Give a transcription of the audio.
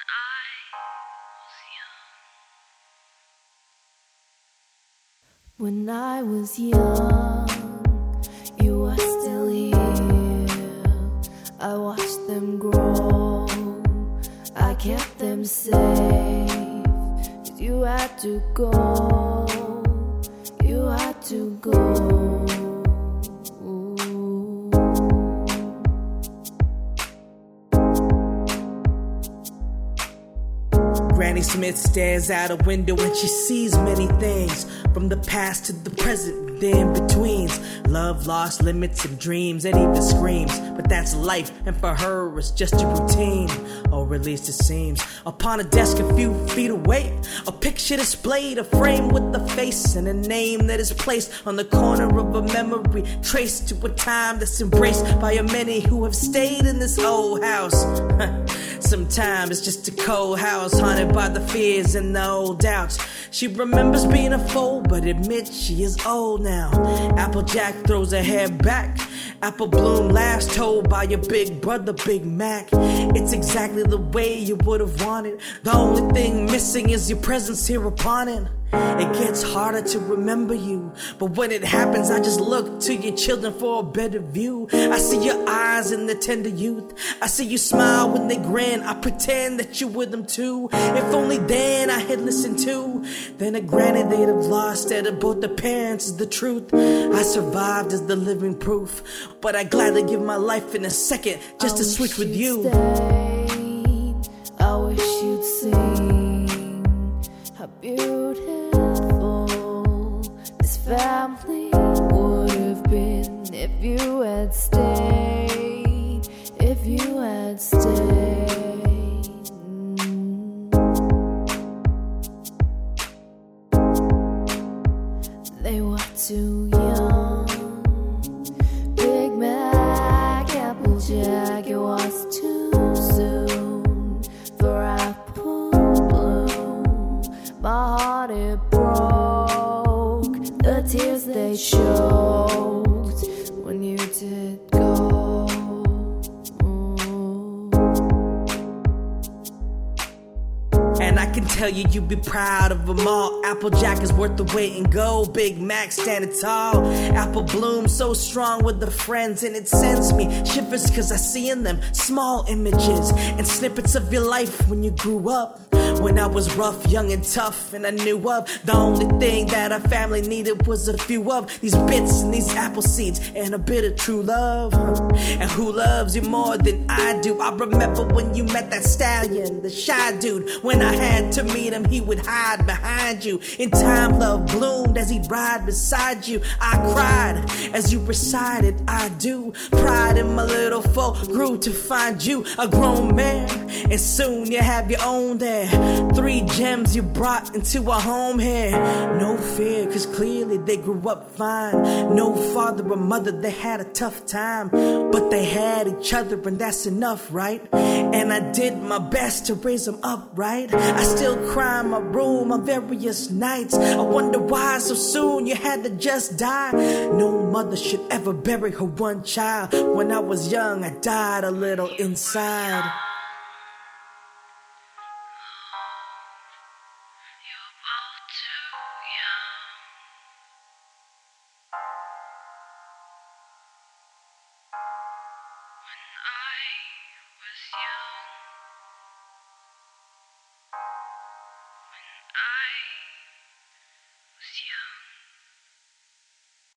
When I was young, you were still here. I watched them grow, I kept them safe. 'Cause you had to go, you had to go. Granny Smith stares out a window and she sees many things, from the past to the present, the in-betweens. Love, lost, limits, and dreams, and even screams. But that's life, and for her it's just a routine, or at least it seems. Upon a desk a few feet away, a picture displayed, a frame with a face and a name that is placed on the corner of a memory, traced to a time that's embraced by a many who have stayed in this old house. Sometimes it's just a cold house, haunted by the fears and the old doubts. She remembers being a fool, but admits she is old now. Applejack throws her hair back. Apple Bloom laughs, told by your big brother, Big Mac. It's exactly the way you would have wanted. The only thing missing is your presence here upon it. It gets harder to remember you, but when it happens, I just look to your children for a better view. I see your eyes in the tender youth. I see you smile when they grin. I pretend that you're with them too. If only then I had listened to. Then a granny they'd have lost that of both the parents is the truth. I survived as the living proof, but I gladly give my life in a second just to switch with you. Stayed. I wish you'd seen how beautiful this family would have been if you had stayed, if you had stayed. They were too young. Big Mac, Applejack, it was too soon for Apple Bloom. My heart it broke, the tears they choked when you did go. And I can tell you, you'd be proud of them all. Applejack is worth the wait and go. Big Mac standing tall. Apple Bloom so strong with the friends, and it sends me shivers 'cause I see in them small images and snippets of your life when you grew up. When I was rough, young and tough, and I knew of the only thing that our family needed was a few of these bits and these apple seeds and a bit of true love. And who loves you more than I do? I remember when you met that stallion, the shy dude. When I had to meet him, he would hide behind you. In time, love bloomed as he'd ride beside you. I cried as you recited, I do. Pride in my little foe grew to find you a grown man, and soon you have your own there. 3 gems you brought into a home here. No fear, 'cause clearly they grew up fine. No father or mother, they had a tough time, but they had each other, and that's enough, right? And I did my best to raise them up, right? I still cry in my room on various nights. I wonder why so soon you had to just die. No mother should ever bury her one child. When I was young, I died a little inside. When I was young.